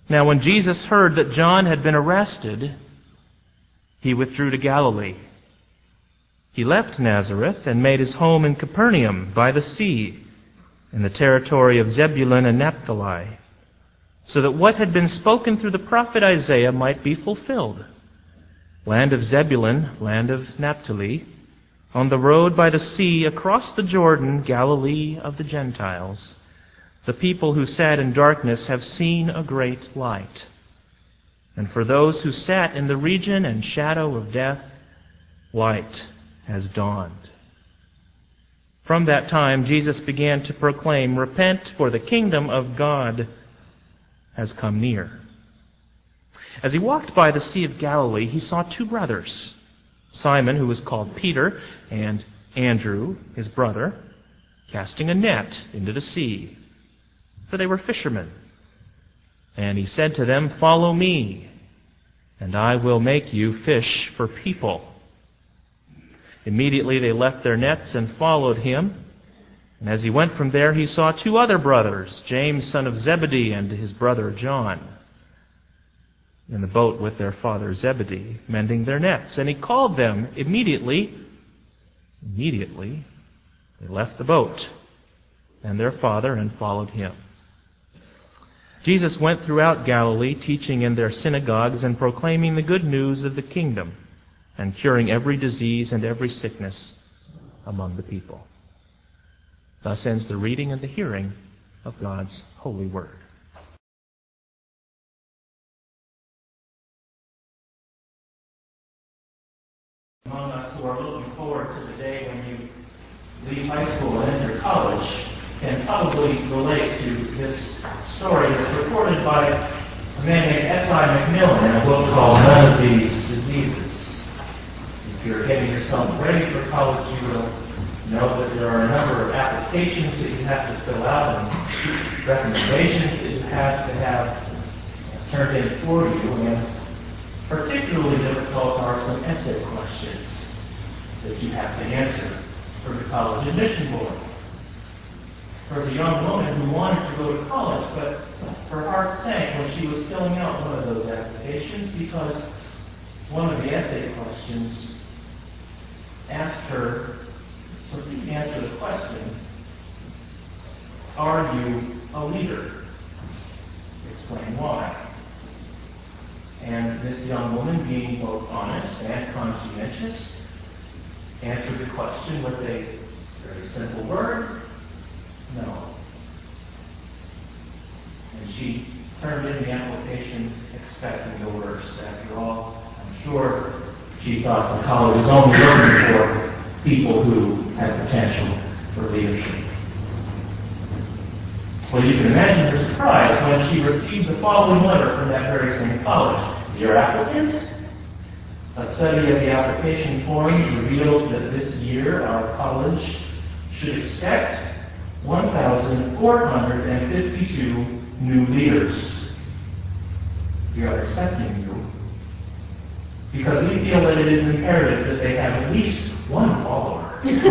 Now when Jesus heard that John had been arrested, he withdrew to Galilee. He left Nazareth and made his home in Capernaum by the sea, in the territory of Zebulun and Naphtali, so that what had been spoken through the prophet Isaiah might be fulfilled. Land of Zebulun, land of Naphtali, on the road by the sea across the Jordan, Galilee of the Gentiles. The people who sat in darkness have seen a great light. And for those who sat in the region and shadow of death, light has dawned. From that time, Jesus began to proclaim, "Repent, for the kingdom of God has come near." As he walked by the Sea of Galilee, he saw two brothers, Simon, who was called Peter, and Andrew, his brother, casting a net into the sea, for they were fishermen. And he said to them, "Follow me, and I will make you fish for people." Immediately they left their nets and followed him. And as he went from there, he saw two other brothers, James, son of Zebedee, and his brother John, in the boat with their father Zebedee, mending their nets. And he called them immediately. Immediately they left the boat and their father and followed him. Jesus went throughout Galilee, teaching in their synagogues and proclaiming the good news of the kingdom, and curing every disease and every sickness among the people. Thus ends the reading and the hearing of God's holy word. Among us who are looking forward to the day when you leave high school and enter college can probably relate to this story that's recorded by a man named S.I. McMillan in a book called None of These Diseases. If you're getting yourself ready for college, you will know that there are a number of applications that you have to fill out and recommendations that you have to have turned in for you. And particularly difficult are some essay questions that you have to answer for the college admission board. There was a young woman who wanted to go to college, but her heart sank when she was filling out one of those applications because one of the essay questions asked her to please answer the question, "Are you a leader? Explain why." And this young woman, being both honest and conscientious, answered the question with a very simple word, "No." And she turned in the application expecting the worst. After all, I'm sure she thought the college was only looking for people who had potential for leadership. Well, you can imagine her surprise when she received the following letter from that very same college. "Dear applicant, a study of the application forms reveals that this year our college should expect 1,452 new leaders. We are accepting you because we feel that it is imperative that they have at least one follower."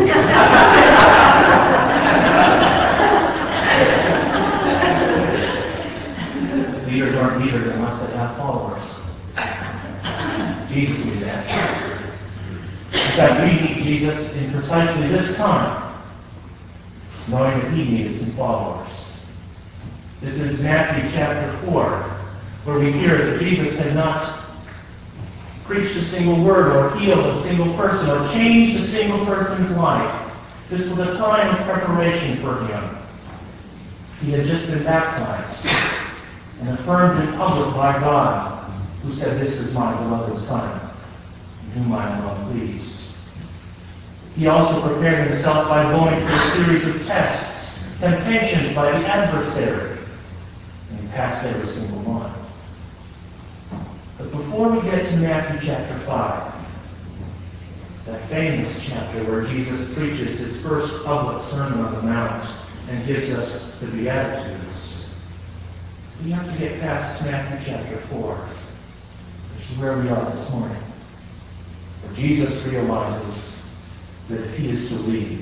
Leaders aren't leaders unless they have followers. Jesus knew that. In fact, we meet Jesus in precisely this time, knowing that he needed some followers. This is Matthew chapter 4, where we hear that Jesus had not preached a single word or healed a single person or changed a single person's life. This was a time of preparation for him. He had just been baptized and affirmed in public by God, who said, "This is my beloved Son, in whom I am well pleased." He also prepared himself by going through a series of tests, temptations by the adversary, and he passed every single one. But before we get to Matthew chapter 5, that famous chapter where Jesus preaches his first public Sermon on the Mount and gives us the Beatitudes, we have to get past Matthew chapter 4, which is where we are this morning, where Jesus realizes that if he is to lead,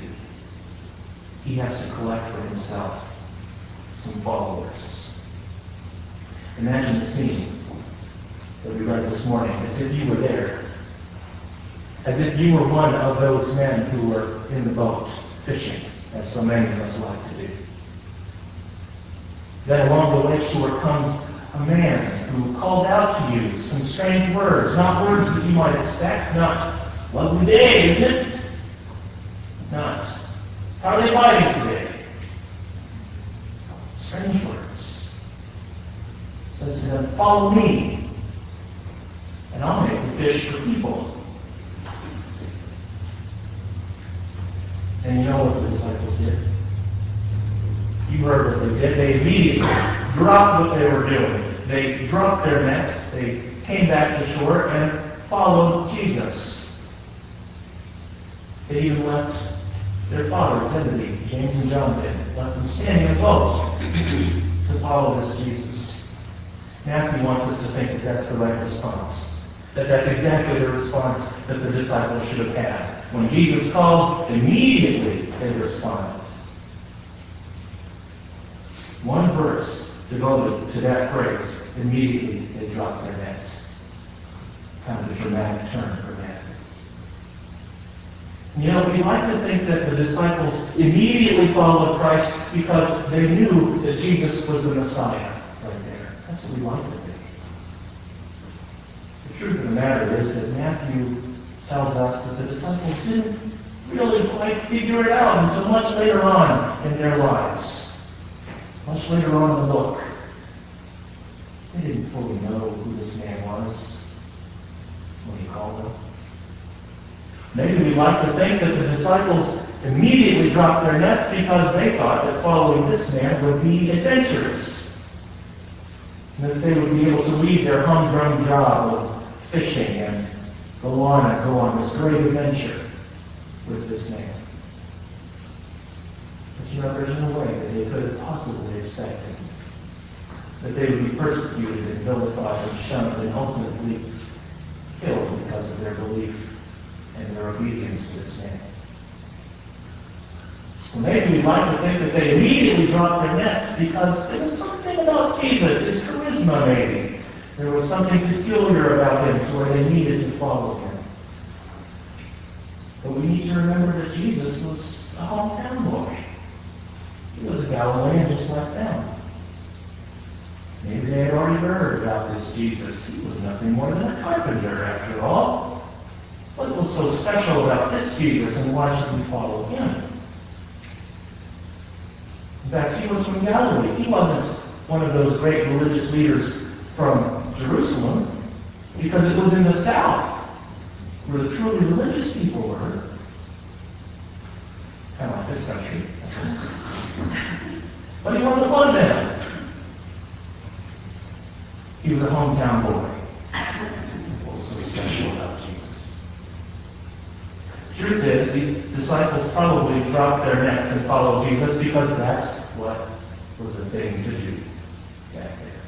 he has to collect for himself some followers. Imagine the scene that we read this morning, as if you were there. As if you were one of those men who were in the boat, fishing, as so many of us like to do. Then along the lakeshore comes a man who called out to you some strange words, not words that you might expect, not, lovely day, isn't it? Not, how are they fighting today? Strange words. Says to them, follow me, and I'll make the fish for people. And you know what the disciples did? You heard what they did. They immediately dropped what they were doing. They dropped their nets. They came back to shore and followed Jesus. They even left their fathers, Zebedee, James and John did, left them standing in a boat to follow this Jesus. Matthew wants us to think that that's the right response. That's exactly the response that the disciples should have had. When Jesus called, immediately they responded. One verse devoted to that phrase, immediately they dropped their nets. Kind of a dramatic turn for Matthew. You know, we like to think that the disciples immediately followed Christ because they knew that Jesus was the Messiah right there. That's what we like to think. The truth of the matter is that Matthew tells us that the disciples didn't really quite figure it out until much later on in their lives. Much later on in the book. They didn't fully know who this man was when he called them. Maybe we like to think that the disciples immediately dropped their nets because they thought that following this man would be adventurous. And that they would be able to leave their humdrum job of fishing and go on this great adventure with this man. But you know, there's no way that they could have possibly expected that they would be persecuted and vilified and shunned and ultimately killed because of their belief and their obedience to this man. Well, maybe we'd like to think that they immediately dropped their nets because there was something about Jesus, his charisma maybe. There was something peculiar about him to where they needed to follow him. But we need to remember that Jesus was a hometown boy. He was a Galilean just like them. Maybe they had already heard about this Jesus. He was nothing more than a carpenter after all. What was so special about this Jesus, and why should we follow him? In fact, he was from Galilee. He wasn't one of those great religious leaders from Jerusalem, because it was in the south where the truly religious people were. Kind of like this country. But he wasn't one of them. He was a hometown boy. What was so special about Jesus? Truth is, these disciples probably dropped their nets and followed Jesus because that's what was the thing to do back there.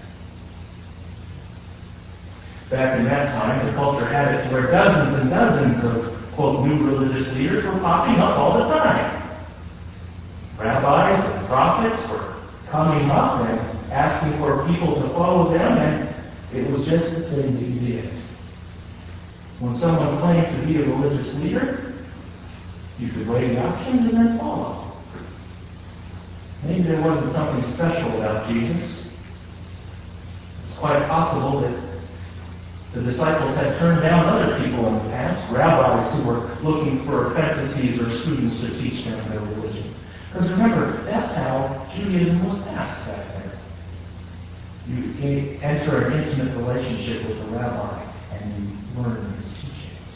Back in that time, the culture had it to where dozens and dozens of, quote, new religious leaders were popping up all the time. Rabbis and prophets were coming up and asking for people to follow them, and it was just the thing that you did. When someone claimed to be a religious leader, you could weigh the options and then follow. Maybe there wasn't something special about Jesus. It's quite possible that the disciples had turned down other people in the past, rabbis who were looking for apprentices or students to teach them their religion. Because remember, that's how Judaism was passed back there. You enter an intimate relationship with the rabbi and you learn his teachings.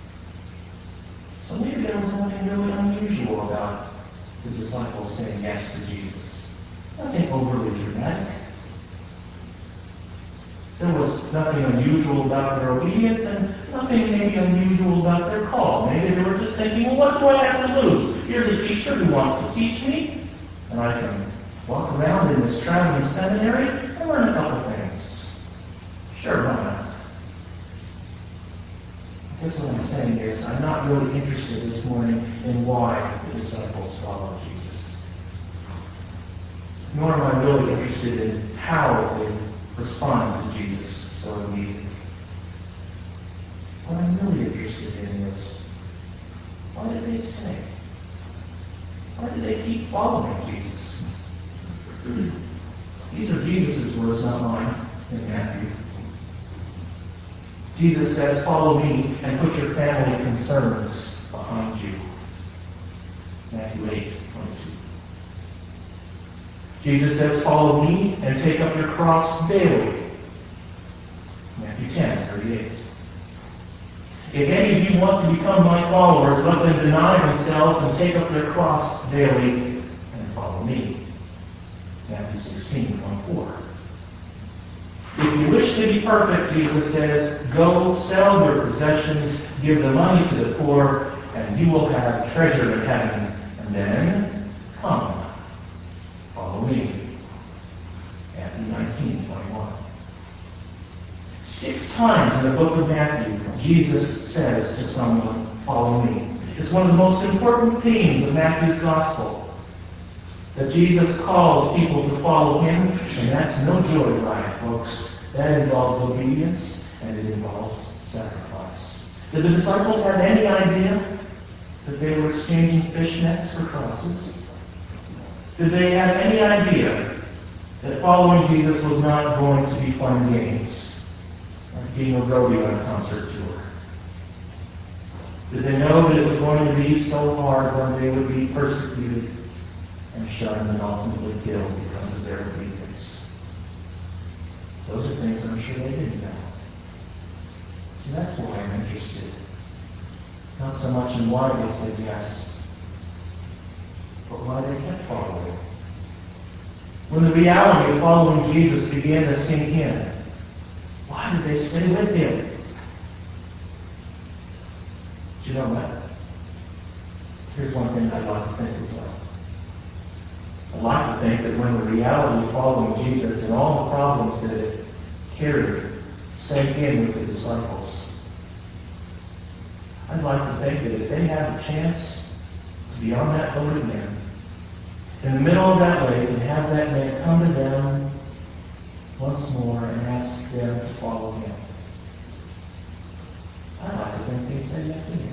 So maybe there was nothing really unusual about the disciples saying yes to Jesus. Nothing overly dramatic. There was nothing unusual about their obedience and nothing maybe unusual about their call. Maybe they were just thinking, well, what do I have to lose? Here's a teacher who wants to teach me, and I can walk around in this traveling seminary and learn a couple things. Sure, why not? I guess what I'm saying is I'm not really interested this morning in why the disciples followed Jesus. Nor am I really interested in how they responded to Jesus so immediately. What I'm really interested in is, why did they stay? Why did they keep following Jesus? These are Jesus' words, not mine, in Matthew. Jesus says, follow me and put your family concerns behind you. Matthew 8:22. Jesus says, follow me and take up your cross daily. Matthew 10:38. If any of you want to become my followers, let them deny themselves and take up their cross daily and follow me. Matthew 16:1-4. If you wish to be perfect, Jesus says, go sell your possessions, give the money to the poor, and you will have treasure in heaven. And then, come, follow me. Matthew 19:21. 6 times in the book of Matthew, Jesus says to someone, follow me. It's one of the most important themes of Matthew's gospel. That Jesus calls people to follow him, and that's no joyride, folks. That involves obedience, and it involves sacrifice. Did the disciples have any idea that they were exchanging fish nets for crosses? Did they have any idea that following Jesus was not going to be fun games, like being a rodeo on a concert tour? Did they know that it was going to be so hard when they would be persecuted and shunned and ultimately killed because of their obedience? Those are things I'm sure they didn't know. So that's why I'm interested. Not so much in why they said yes, but why they kept following. When the reality of following Jesus began to sink in, why did they stay with him? Do you know what? Here's one thing I'd like to think as well. I'd like to think that when the reality of following Jesus and all the problems that it carried sank in with the disciples, I'd like to think that if they had a chance to be on that boat again, in the middle of that lake, and have that man come to them once more and ask them to follow him, I'd like to think they'd say yes again.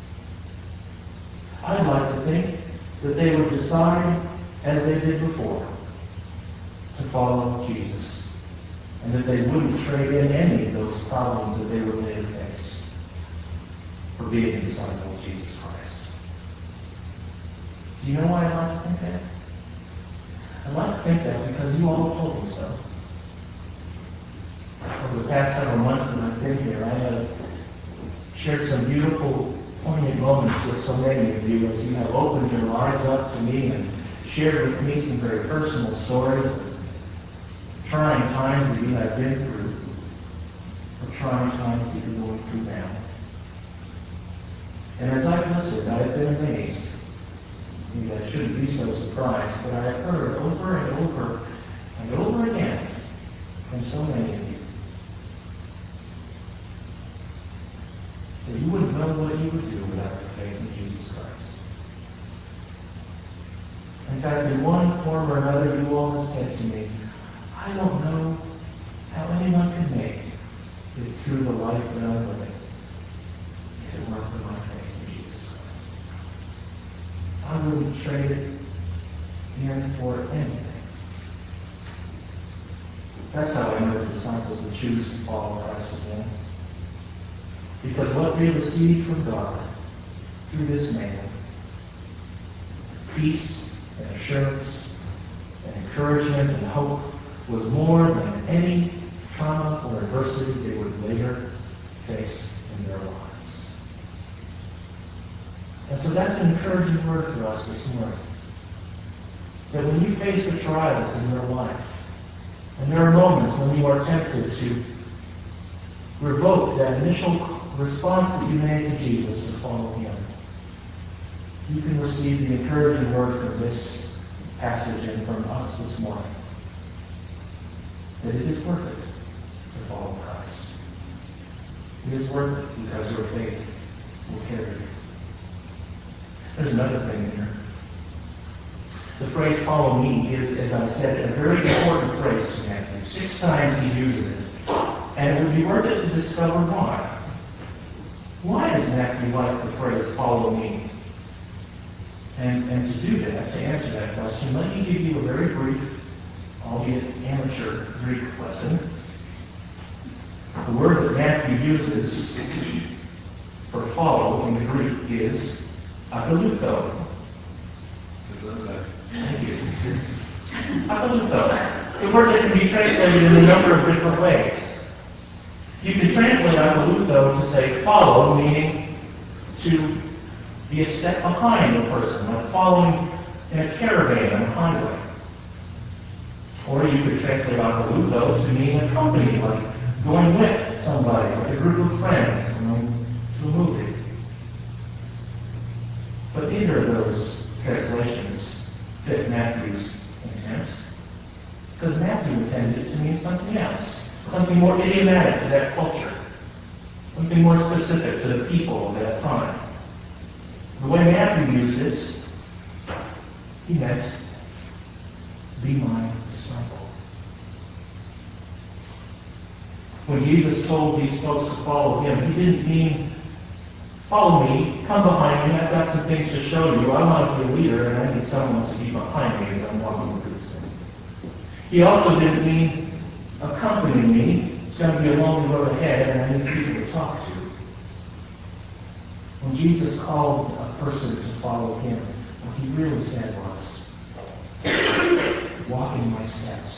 I'd like to think that they would decide, as they did before, to follow Jesus, and that they wouldn't trade in any of those problems that they would later face for being a disciple of Jesus Christ. Do you know why I'd like to think that? I'd like to think that because you all have told me so. Over the past several months that I've been here, I have shared some beautiful, poignant moments with so many of you as you have opened your lives up to me and shared with me some very personal stories of trying times that you have been through, or trying times that you're going through now. And as I've listened, I've been amazed. Maybe I shouldn't be so surprised, but I've heard over and over and over again from so many of you that you wouldn't know what you would do without your faith in Jesus Christ. In fact, in one form or another, you all have said to me, I don't know how anyone could make it through the life that I'm living if it weren't for my faith in Jesus Christ. I wouldn't trade it in for anything. That's how I know the disciples would choose to follow Christ again. Because what they received from God through this man, peace and assurance and encouragement and hope, was more than any trauma or adversity they would later face in their lives. And so that's an encouraging word for us this morning. That when you face the trials in your life, and there are moments when you are tempted to revoke that initial response that you made to Jesus to follow him, you can receive the encouraging word from this passage and from us this morning, that it is worth it to follow Christ. It is worth it because your faith will carry you. There's another thing here. The phrase follow me is, as I said, a very important phrase to Matthew. 6 times he uses it. And it would be worth it to discover why. Why does Matthew like the phrase, follow me? And to do that, to answer that question, let me give you a very brief, albeit amateur, Greek lesson. The word that Matthew uses for follow in the Greek is akaluto. Thank you. Akaluto. The word that can be translated in a number of different ways. You can translate akaluto to say follow, meaning to be a step behind a person, like following in a caravan on a highway. Or you could translate akaluto to mean accompany, like going with somebody, like a group of friends going to a movie. But neither of those translations fit Matthew's intent, because Matthew intended it to mean something else, something more idiomatic to that culture, something more specific to the people of that time. The way Matthew used it, he meant, be my disciple. When Jesus told these folks to follow him, he didn't mean, follow me, come behind me, I've got some things to show you, I want to be a leader and I need someone to be behind me as I'm walking through this thing. He also didn't mean, accompany me, it's going to be a long road ahead and I need people to talk to. When Jesus called a person to follow him, what he really said was, walk in my steps.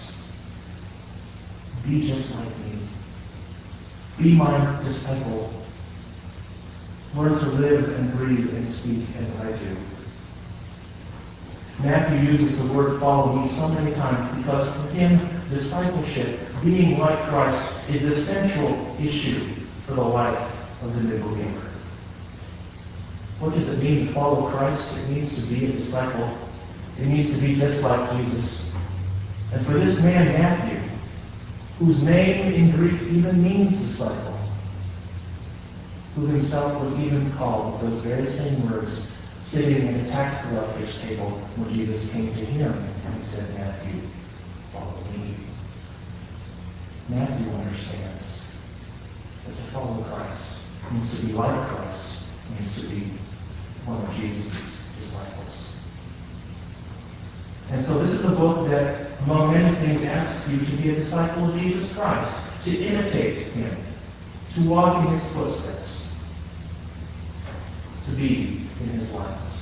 Be just like me. Be my disciple. Learn to live and breathe and speak as I do. Matthew uses the word follow me so many times because for him, discipleship, being like Christ, is the central issue for the life of the new believer. What does it mean to follow Christ? It means to be a disciple. It means to be just like Jesus. And for this man, Matthew, whose name in Greek even means disciple, who himself was even called those very same words, sitting at a tax collector's table when Jesus came to him and he said, Matthew, follow me. Matthew understands that to follow Christ means to be like Christ, means to be one of Jesus' disciples. And so this is a book that, among many things, asks you to be a disciple of Jesus Christ, to imitate him, to walk in his footsteps, to be in his likeness.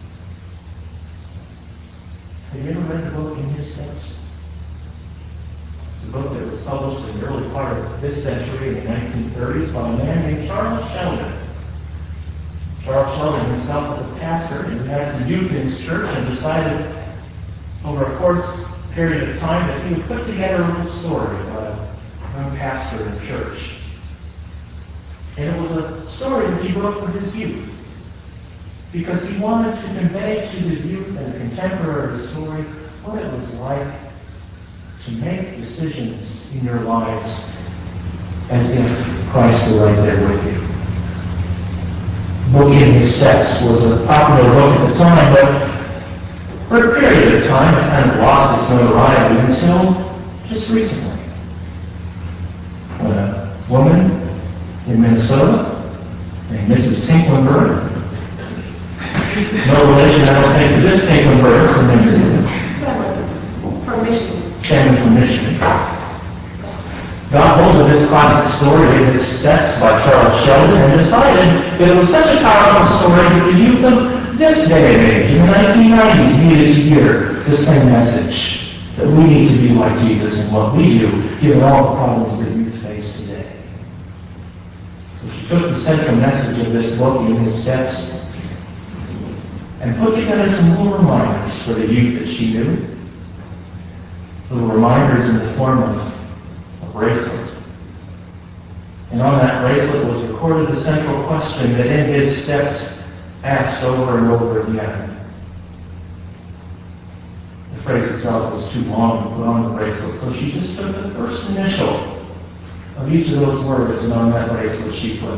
Have you ever read the book In His Steps? It's a book that was published in the early part of this century, in the 1930s, by a man named Charles Sheldon. Charles Sheldon himself was a pastor, and he had some youth in his church and decided over a period of time that he would put together a little story about a young pastor in the church. And it was a story that he wrote for his youth, because he wanted to convey to his youth and a contemporary story what it was like to make decisions in your lives as if Christ were right there with you. Book In His Steps was a popular book at the time, but for a period of time it kind of lost its notoriety until just recently, when a woman in Minnesota named Mrs. Tinklenberg, no relation, I don't think, to this Tinklenberg from Minnesota, came from Michigan, got hold of this classic story, In His Steps by Charles Sheldon, and decided that it was such a powerful story that the youth of this day and age, in the 1990s, needed to hear the same message, that we need to be like Jesus in what we do, given all the problems that youth face today. So she took the central message of this book, In His Steps, and put together some little reminders for the youth that she knew, little reminders in the form of a bracelet. And on that bracelet was recorded the central question that In His Steps asked over and over again. The phrase itself was too long to put on the bracelet, so she just took the first initial of each of those words, and on that bracelet she put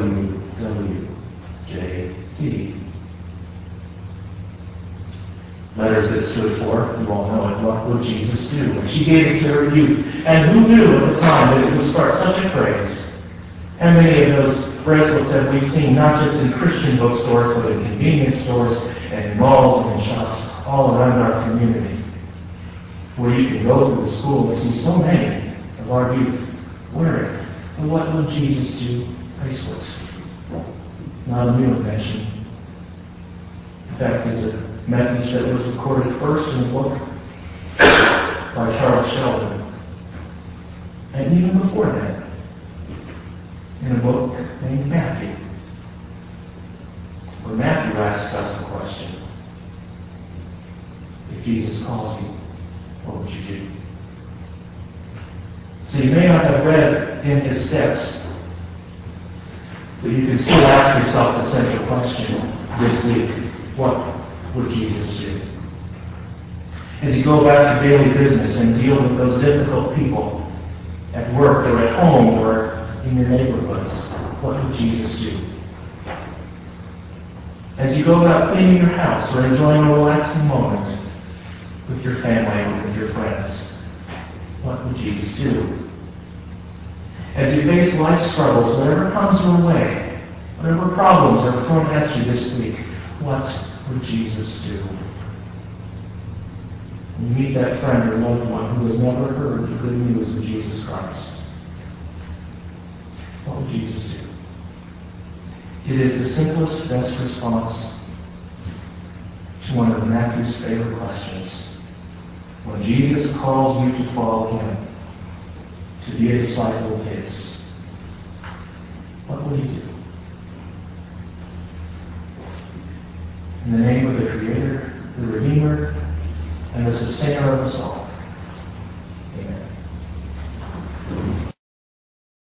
WWJD. Letters that stood for, you all know it, what would Jesus do? And she gave it to her youth. And who knew at the time that it would start such a craze? How many of those bracelets have we seen, not just in Christian bookstores, but in convenience stores and in malls and in shops all around our community, where you can go through the school and see so many of our youth wearing. And what would Jesus do? Bracelets. Not a new invention. In fact, it's a message that was recorded first in a book by Charles Sheldon. And even before that, in a book named Matthew, where Matthew asks us the question, if Jesus calls you, what would you do? So you may not have read in his steps, but you can still ask yourself the central question this week. What would Jesus do? As you go back to daily business and deal with those difficult people at work or at home or in your neighborhoods, what would Jesus do? As you go about cleaning your house or enjoying a relaxing moment with your family or with your friends, what would Jesus do? As you face life struggles, whatever comes your way, whatever problems are thrown at you this week, what would Jesus do? When you meet that friend or loved one who has never heard the good news of Jesus Christ, what would Jesus do? It is the simplest, best response to one of Matthew's favorite questions. When Jesus calls you to follow him, to be a disciple of his, what will you do? In the name of the Creator, the Redeemer, and the Sustainer of us all,